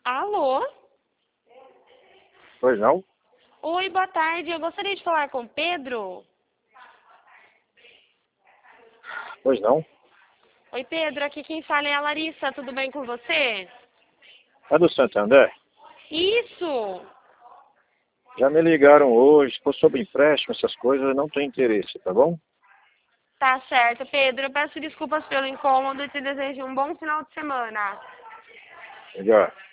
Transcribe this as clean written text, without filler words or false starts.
Alô? Pois não? Oi, boa tarde. Eu gostaria de falar com o Pedro. Pois não? Oi, Pedro. Aqui quem fala é a Larissa. Tudo bem com você? É do Santander? Isso! Já me ligaram hoje, se for sobre empréstimo, essas coisas, eu não tenho interesse, tá bom? Tá certo, Pedro. Eu peço desculpas pelo incômodo e te desejo um bom final de semana. Melhor.